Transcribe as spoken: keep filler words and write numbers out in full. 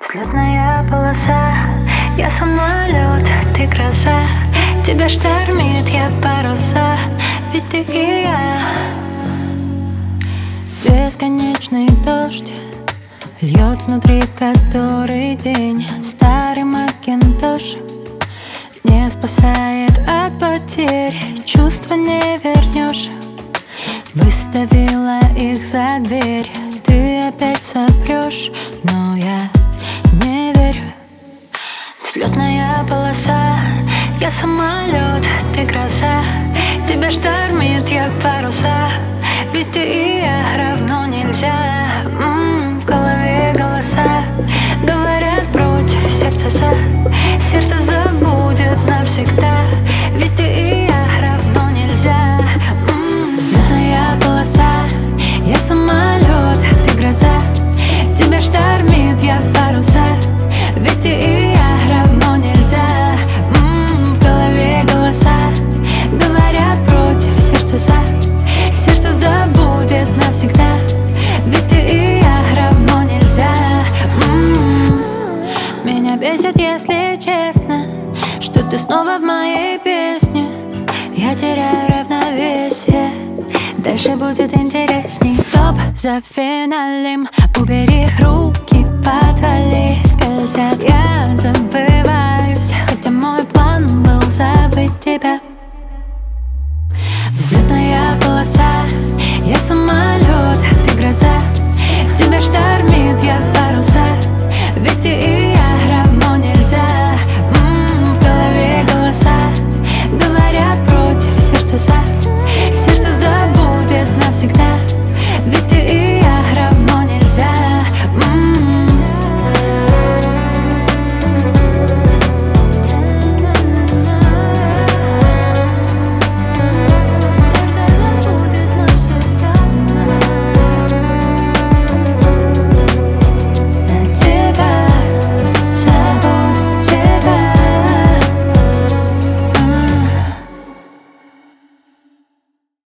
Взлетная полоса, я самолет, ты гроза. Тебя штормит, я паруса, ведь ты и я. Бесконечный дождь льет внутри который день. Старый макинтош не спасает от потерь. Чувства не вернешь. Выставила их за дверь. Ты опять соврешь, но я не верю. Взлетная полоса, я самолет, ты гроза. Тебя штормит, я паруса, ведь ты и я равно нельзя. М-м, в голове голоса говорят против, сердце за. Сердце забудет навсегда, ведь ты и я равно нельзя. М-м, взлетная полоса, я самолет, ты гроза. Тебя штормит, я паруса, ведь ты и я равно нельзя. М-м, в голове голоса говорят против, сердце за. Сердце забудет навсегда, ведь ты и я равно нельзя. М-м. Меня бесит, если честно, что ты снова в моей песне. Я теряю равновесие, дальше будет интересней. Стоп, за финалем убери руки.